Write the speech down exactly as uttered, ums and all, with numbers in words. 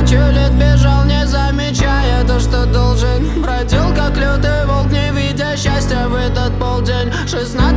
Тысячу лет бежал, не замечая то, что должен. Бродил как лютый волк, не видя счастья в этот полдень. шестнадцать